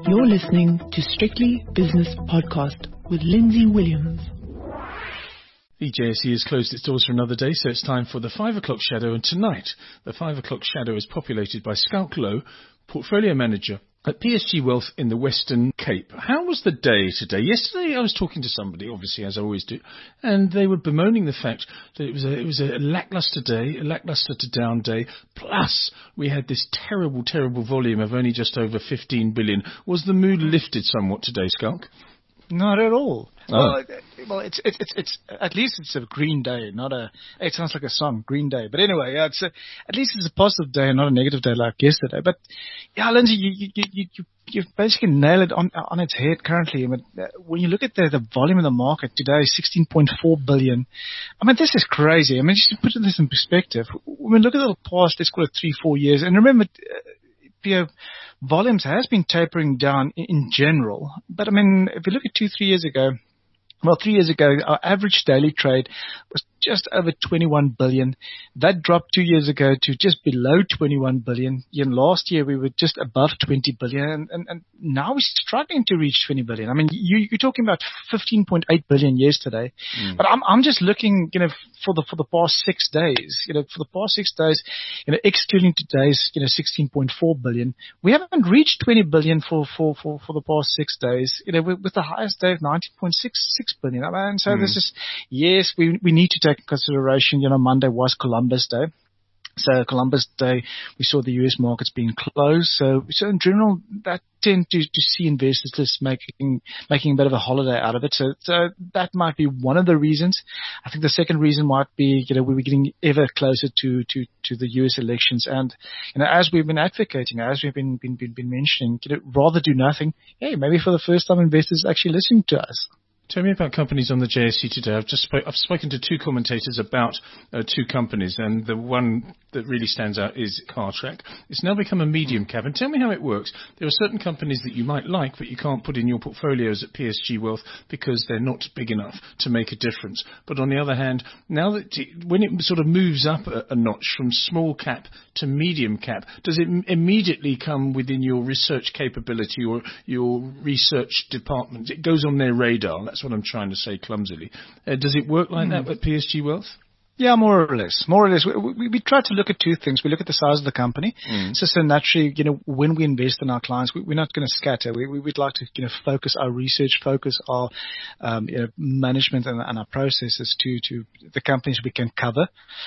You're listening to Strictly Business Podcast with Lindsay Williams. The JSE has closed its doors for another day, so it's time for the 5 o'clock shadow. And tonight, the 5 o'clock shadow is populated by Schalk Louw, portfolio manager at PSG Wealth in the Western Cape. How was the day today? Yesterday I was talking to somebody, obviously, as I always do, and they were bemoaning the fact that it was a lacklustre day, a lacklustre to down day, plus we had this terrible volume of only just over 15 billion. Was the mood lifted somewhat today, Schalk? Not at all. Oh. Well, it's at least it's a green day, not a. It sounds like a song, Green Day. But anyway, at least it's a positive day and not a negative day like yesterday. But yeah, Lindsay, you basically nailed it on its head currently. I mean, when you look at the volume of the market today, 16.4 billion. I mean, this is crazy. I mean, just to put this in perspective, when we look at the past, let's call it 3-4 years, and remember. Volumes has been tapering down in general. But I mean, if you look at 2-3 years ago, well, 3 years ago, our average daily trade was just over 21 billion. That dropped 2 years ago to just below 21 billion. And last year we were just above 20 billion. And now we're struggling to reach 20 billion. I mean, you're talking about 15.8 billion yesterday. But I'm just looking, for the past 6 days, for the past 6 days, excluding today's, 16.4 billion, we haven't reached 20 billion for the past 6 days, with the highest day of 19.66 billion. I mean, so this is, yes, we need to take in consideration, Monday was Columbus Day. So Columbus Day, we saw the US markets being closed. So in general, that tend to see investors just making a bit of a holiday out of it. So that might be one of the reasons. I think the second reason might be, we're getting ever closer to the US elections. And, as we've been advocating, as we've been mentioning, rather do nothing. Hey, maybe for the first time investors actually listening to us. Tell me about companies on the JSE today. I've spoken to two commentators about two companies, and the one that really stands out is Cartrack. It's now become a medium cap. And tell me how it works. There are certain companies that you might like, but you can't put in your portfolios at PSG Wealth because they're not big enough to make a difference. But on the other hand, now that when it sort of moves up a notch from small cap to medium cap, does it immediately come within your research capability or your research department? It goes on their radar. That's what I'm trying to say clumsily. Does it work like that at PSG Wealth? Yeah, more or less. We try to look at two things. We look at the size of the company. So naturally, when we invest in our clients, we're not going to scatter. We'd like to, focus our research, focus our, management and our processes to the companies we can cover.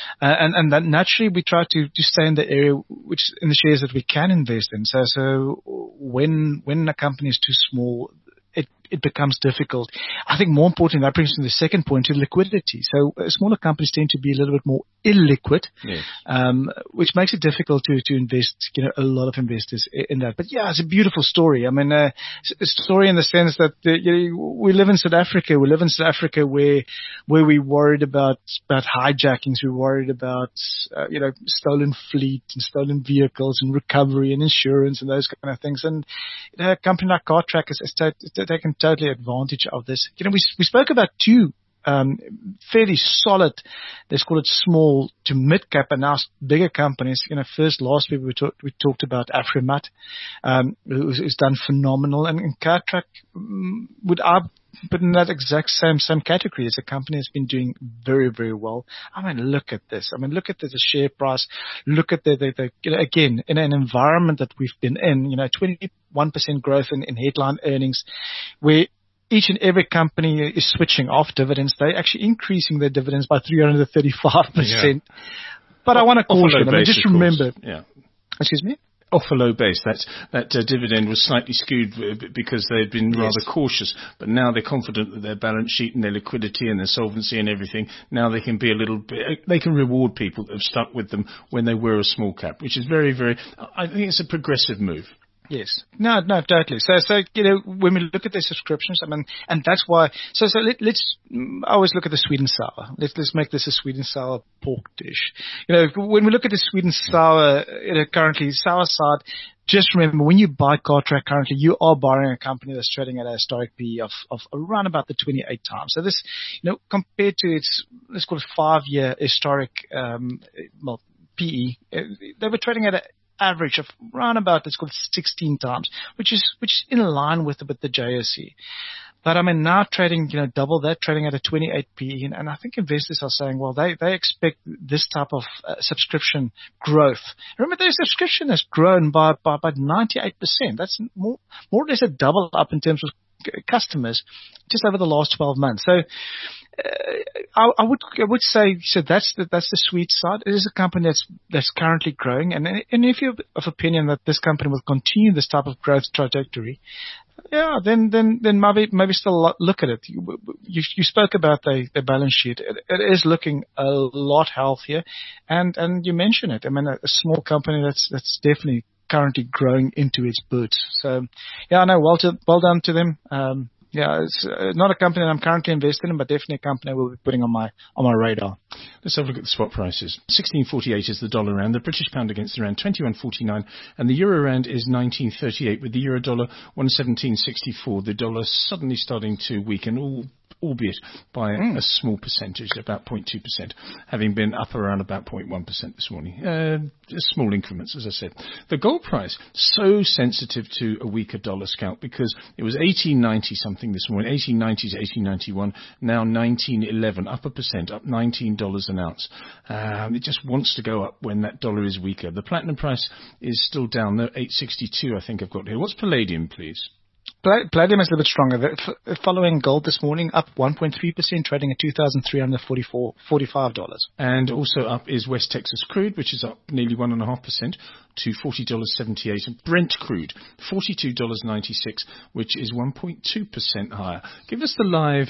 And that naturally we try to stay in the area which in the shares that we can invest in. So when a company is too small, it becomes difficult. I think more importantly, that brings me to the second point, to liquidity. So smaller companies tend to be a little bit more illiquid, yes. Which makes it difficult to invest, a lot of investors in that. But yeah, it's a beautiful story. I mean, a story in the sense that, we live in South Africa. We live in South Africa where we worried about hijackings. We're worried about, stolen fleet and stolen vehicles and recovery and insurance and those kind of things. And, a company like Cartrack has taken totally advantage of this. We spoke about two fairly solid, let's call it small to mid cap, and now bigger companies. First last week we talked about Afrimat, who's done phenomenal, and Cartrack would I put in that exact same category. As a company that's been doing very, very well. I mean, look at this. I mean, look at the share price. Look at the again, in an environment that we've been in, 21% growth in headline earnings, where each and every company is switching off dividends. They're actually increasing their dividends by 335%. Yeah. But I want to caution, just remember. Yeah. Excuse me? Off a low base. That dividend was slightly skewed because they had been rather cautious, but now they're confident that their balance sheet and their liquidity and their solvency and everything, now they can be a little bit, they can reward people that have stuck with them when they were a small cap, which is very, very, I think it's a progressive move. Yes. No, totally. So, when we look at the subscriptions, I mean, and that's why, let's always look at the sweet and sour. Let's make this a sweet and sour pork dish. When we look at the sweet and sour, currently sour side, just remember, when you buy Cartrack currently, you are buying a company that's trading at a historic PE of around about the 28 times. So this, compared to its, let's call it 5-year historic, PE, they were trading at average of around about, let's call it 16 times, which is in line with the JSE. But I mean, now trading, double that, trading at a 28 PE, and I think investors are saying, well, they expect this type of subscription growth. Remember, their subscription has grown by 98%. That's more or less a double up in terms of customers just over the last 12 months. So I would say so that's the sweet side. It is a company that's currently growing, and if you're of opinion that this company will continue this type of growth trajectory, yeah, then maybe still look at it. You spoke about the balance sheet. It is looking a lot healthier, and you mentioned it. I mean, a small company that's definitely currently growing into its boots. So, yeah, no, well done to them. Yeah, it's not a company that I'm currently invested in, but definitely a company I will be putting on my radar. Let's have a look at the spot prices. 16.48 is the dollar rand, the British pound against the rand 21.49, and the euro rand is 19.38, with the euro dollar 117.64. The dollar suddenly starting to weaken, albeit by a small percentage, about 0.2%, having been up around about 0.1% this morning. Small increments, as I said. The gold price, so sensitive to a weaker dollar, Scalp, because it was 18.90 something this morning, 18.90 to 18.91, now 19.11, up a percent, up $19 an ounce. It just wants to go up when that dollar is weaker. The platinum price is still down, though, 862 I think I've got here. What's palladium, please? Palladium is a little bit stronger. Following gold this morning, up 1.3%, trading at $2,345. And also up is West Texas crude, which is up nearly 1.5% to $40.78. And Brent crude, $42.96, which is 1.2% higher. Give us the live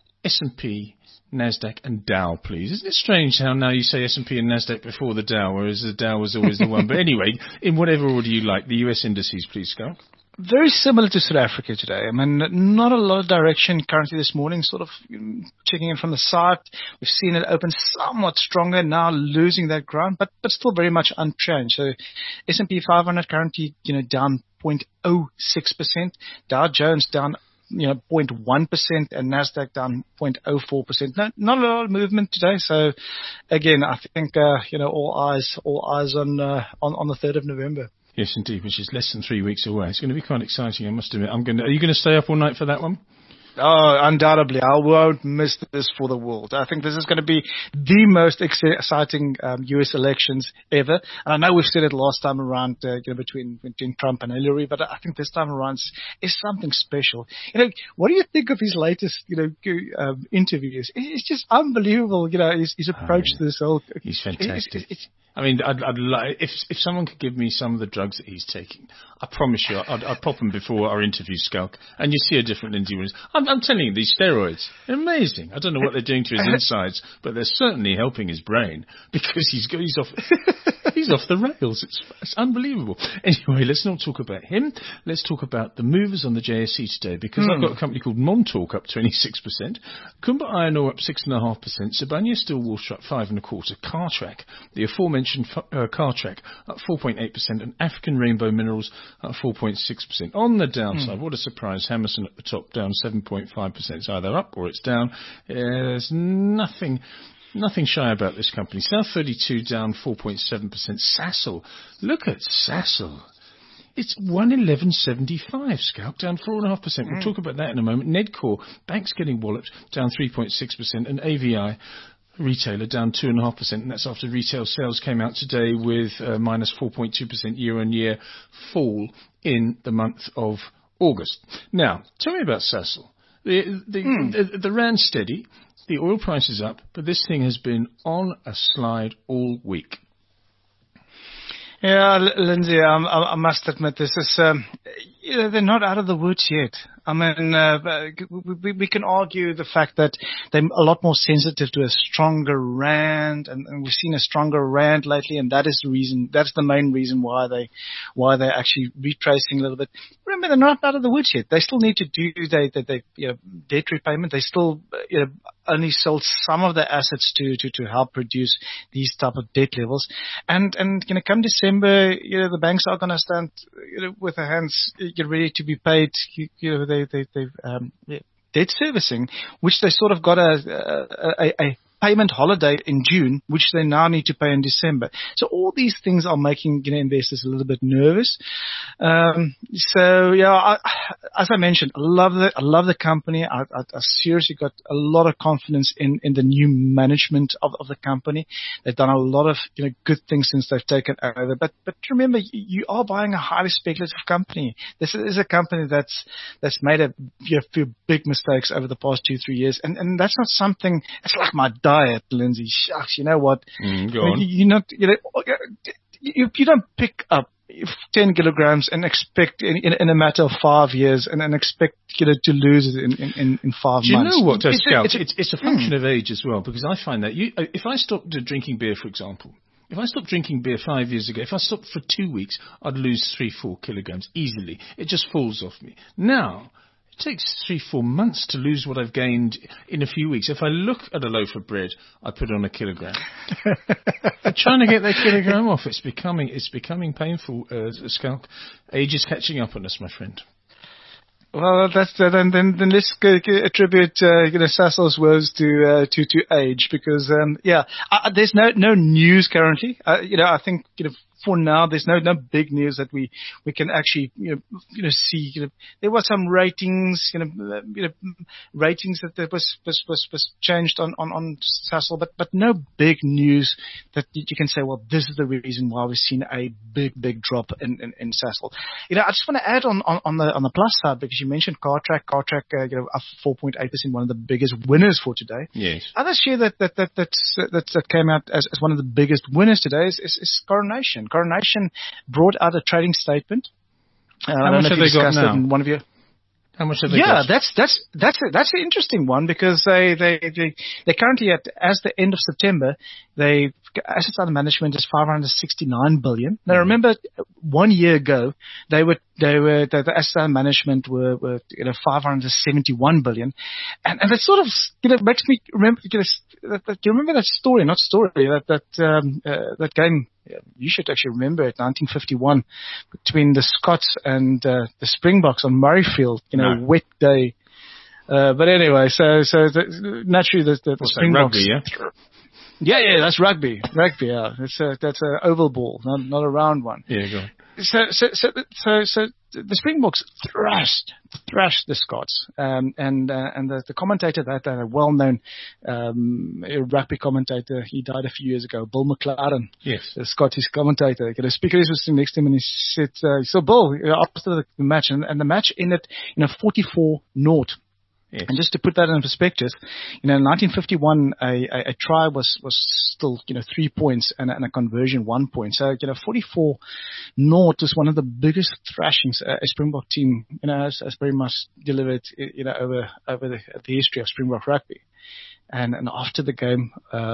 S&P, NASDAQ and Dow, please. Isn't it strange how now you say S&P and NASDAQ before the Dow, whereas the Dow was always the one? But anyway, in whatever order you like, the US indices, please, Scalp. Very similar to South Africa today. I mean, not a lot of direction currently this morning, sort of checking in from the side. We've seen it open somewhat stronger, now losing that ground, but still very much unchanged. So S&P 500 currently, down 0.06%. Dow Jones down 0.1%, and NASDAQ down 0.04%. Not a lot of movement today. So again, I think, all eyes on the 3rd of November. Yes, indeed, which is less than 3 weeks away. It's going to be quite exciting, I must admit. Are you going to stay up all night for that one? Oh, undoubtedly. I won't miss this for the world. I think this is going to be the most exciting U.S. elections ever. And I know we've said it last time around between Trump and Hillary, but I think this time around is something special. What do you think of his latest interviews? It's just unbelievable. His approach to this whole. He's fantastic. I mean, I'd like if someone could give me some of the drugs that he's taking, I promise you, I'd pop them before our interview, Skulk, and you see a different Lindsay Williams. I'm telling you, these steroids, they're amazing. I don't know what they're doing to his insides, but they're certainly helping his brain because he's off the rails. It's unbelievable. Anyway, let's not talk about him. Let's talk about the movers on the JSE today, because I've got a company called Montauk up 26%, Kumba Iron Ore up 6.5%, Sibanye Stillwater up 5.25%, Cartrack, the aforementioned Cartrack up 4.8%, and African Rainbow Minerals up 4.6%. On the downside, what a surprise, Hammerson at the top down 7.5%. It's either up or it's down. There's nothing shy about this company. South 32 down 4.7%. Sasol, look at Sasol. It's 111.75, Scalp, down 4.5%. We'll talk about that in a moment. Nedcor, banks getting walloped, down 3.6%, and AVI, retailer, down 2.5%, and that's after retail sales came out today with minus 4.2% year-on-year fall in the month of August. Now, tell me about Sasol. The rand's steady, the oil price is up, but this thing has been on a slide all week. Yeah, Lindsay, I must admit, this is, they're not out of the woods yet. I mean, we can argue the fact that they're a lot more sensitive to a stronger rand, and we've seen a stronger rand lately, and that is the reason. That's the main reason why they're actually retracing a little bit. Remember, they're not out of the woods yet. They still need to do debt repayment. They still only sold some of their assets to help reduce these type of debt levels, and come December, the banks are going to stand with their hands get ready to be paid. They've debt servicing, which they sort of got a payment holiday in June, which they now need to pay in December. So all these things are making investors a little bit nervous. As I mentioned, I love the company. I seriously got a lot of confidence in the new management of the company. They've done a lot of good things since they've taken over. But remember, you are buying a highly speculative company. This is a company that's made a few big mistakes over the past 2-3 years, and that's not something. It's like my diet, Lindsay. Shucks, you know what? Go on. You don't pick up 10 kilograms and expect in a matter of 5 years and expect to lose it in 5 months. Do you know what, Scout? It's a function of age as well, because I find that if I stopped drinking beer, for example, if I stopped drinking beer 5 years ago, if I stopped for 2 weeks, I'd lose 3-4 kilograms easily. It just falls off me. Now, it takes 3-4 months to lose what I've gained in a few weeks. If I look at a loaf of bread, I put on a kilogram. I'm trying to get that kilogram off. It's becoming painful, Scout. Age is catching up on us, my friend. Well, that's then let's attribute Sasol's words to age, because there's no news currently. I think for now there's no big news that we can actually see. There were some ratings ratings that was changed on Sasol, but no big news that you can say, well, this is the reason why we've seen a big drop in Sasol. I just want to add on the plus side, because you mentioned Cartrack, up 4.8%, one of the biggest winners for today. Yes. Other share that came out as one of the biggest winners today is Coronation. Coronation brought out a trading statement. How much have they got now? One of you. How much have they got? Yeah, that's an interesting one, because they currently as the end of September, assets under management is 569 billion. Now remember, 1 year ago the assets under management were 571 billion, and that sort of makes me remember. Do you remember that story? Not story. That game. You should actually remember it, 1951, between the Scots and the Springboks on Murrayfield, wet day. But anyway, so naturally the Springboks. Rugby, yeah? Yeah, that's rugby. Rugby, yeah. That's a oval ball, not a round one. Yeah, go on. So the Springboks thrashed the Scots, and the commentator, that a well-known rugby commentator, he died a few years ago, Bill McLaren. Yes, the Scottish commentator. The speaker was sitting next to him, and he said, "So Bill, after the match, and the match ended in a 44-0." Yes. And just to put that in perspective, in 1951, a try was still 3 points and a conversion 1 point. So 44-0 was one of the biggest thrashings a Springbok team has very much delivered over the history of Springbok rugby. And after the game,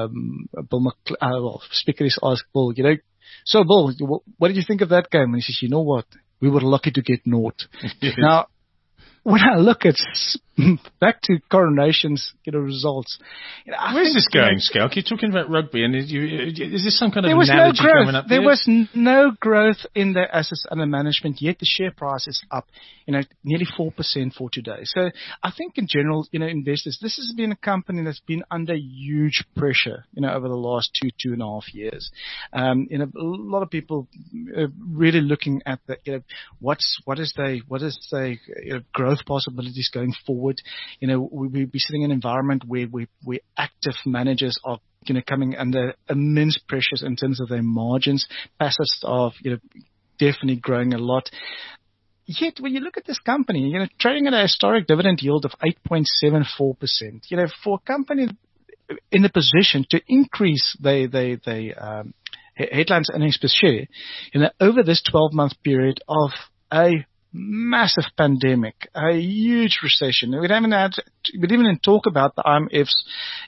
speaker asked Bill, so Bill, what did you think of that game? And he says, you know what, we were lucky to get 0. Now, when I look at back to Coronation's results, where's this going, Scout? You're talking about rugby, and is this some kind of analogy coming up? There was no growth in their assets under management, yet the share price is up, nearly 4% for today. So I think in general, investors, this has been a company that's been under huge pressure, over the last 2.5 years. A lot of people really looking at the, what is the growth possibilities going forward. We'll be sitting in an environment where active managers are coming under immense pressures in terms of their margins. Passives are definitely growing a lot. Yet when you look at this company, trading at a historic dividend yield of 8.74%, for a company in a position to increase the headlines earnings per share, over this 12-month period of a massive pandemic, a huge recession. We didn't even talk about the IMF's,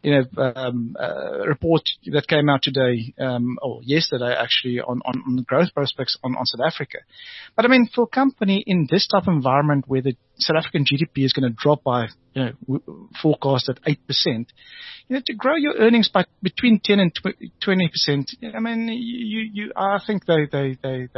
report that came out today, or yesterday actually, on the growth prospects on South Africa. But I mean, for a company in this type of environment where the South African GDP is going to drop by, forecast at 8%, to grow your earnings by between 10 and 20%. I mean, I think they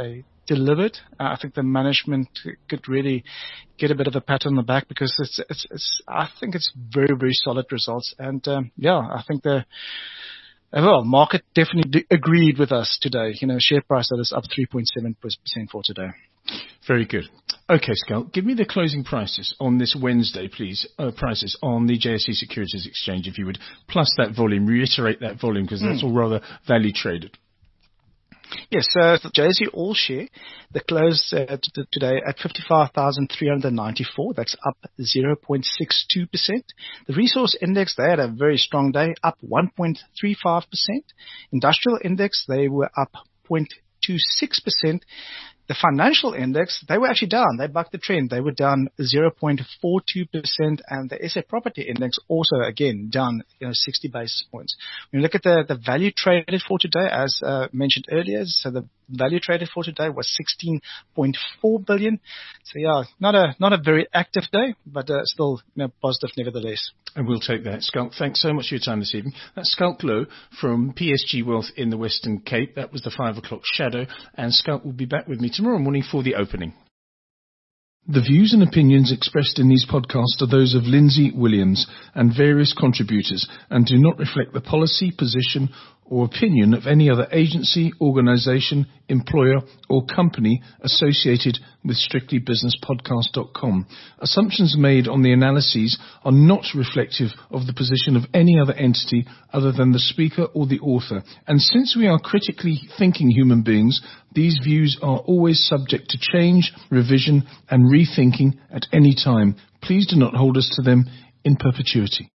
delivered. I think the management could really get a bit of a pat on the back because I think it's very, very solid results. And I think market definitely agreed with us today. Share price that is up 3.7% for today. Very good. Okay, Schalk, give me the closing prices on this Wednesday, please. Prices on the JSE Securities Exchange, if you would, plus that volume. Reiterate that volume because that's all rather value traded. Yes, so the JSE All Share, the close today at 55,394. That's up 0.62%. The Resource Index, they had a very strong day, up 1.35%. Industrial Index, they were up 0.26%. The Financial Index, they were actually down. They bucked the trend. They were down 0.42%. And the SA Property Index also, again, down 60 basis points. When you look at the value traded for today, as mentioned earlier, so the value traded for today was 16.4 billion. So, not a very active day, but still positive nevertheless. And we'll take that. Schalk, thanks so much for your time this evening. That's Schalk Louw from PSG Wealth in the Western Cape. That was the 5 o'clock shadow. And Schalk will be back with me tomorrow morning for the opening. The views and opinions expressed in these podcasts are those of Lindsay Williams and various contributors and do not reflect the policy, position or opinion of any other agency, organisation, employer or company associated with strictlybusinesspodcast.com. Assumptions made on the analyses are not reflective of the position of any other entity other than the speaker or the author. And since we are critically thinking human beings, these views are always subject to change, revision and rethinking at any time. Please do not hold us to them in perpetuity.